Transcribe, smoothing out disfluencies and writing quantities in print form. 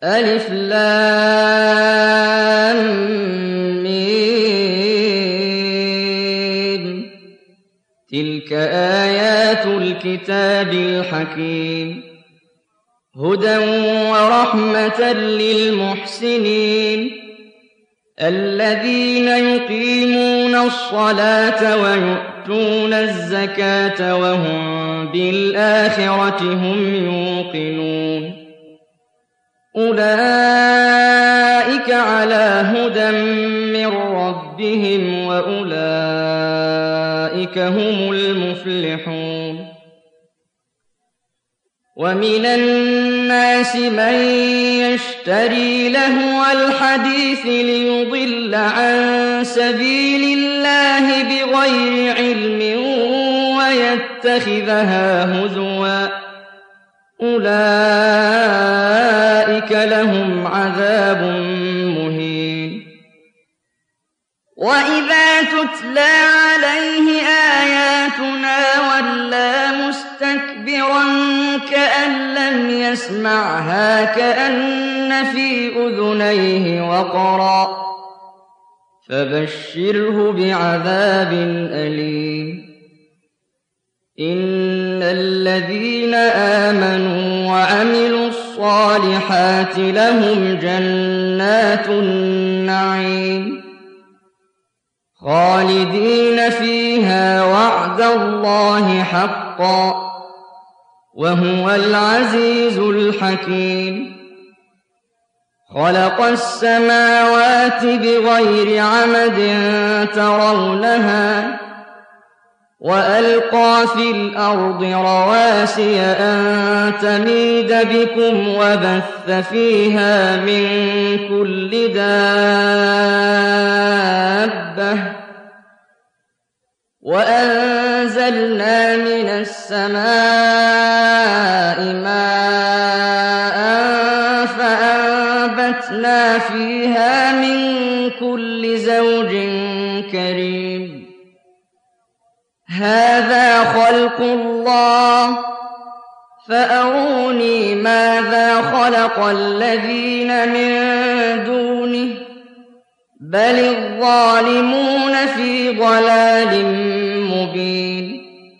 ألف لام ميم. تلك آيات الكتاب الحكيم هدى ورحمة للمحسنين الذين يقيمون الصلاة ويؤتون الزكاة وهم بالآخرة هم يوقنون أولئك على هدى من ربهم وأولئك هم المفلحون ومن الناس من يشتري لهو الحديث ليضل عن سبيل الله بغير علم ويتخذها هزوا أولئك لهم عذاب مهين وإذا تتلى عليه آياتنا ولى مستكبرا كأن لم يسمعها كأن في أذنيه وقرا فبشره بعذاب أليم إن الذين آمنوا وعملوا الصالحات لهم جنات النعيم خالدين فيها وعد الله حقا وهو العزيز الحكيم خلق السماوات بغير عمد ترونها وألقى في الأرض رواسي أن تميد بكم وبث فيها من كل دابة وأنزلنا من السماء ماء فأنبتنا فيها من كل زوج كريم هذا خلق الله فأروني ماذا خلق الذين من دونه بل الظالمون في ضلال مبين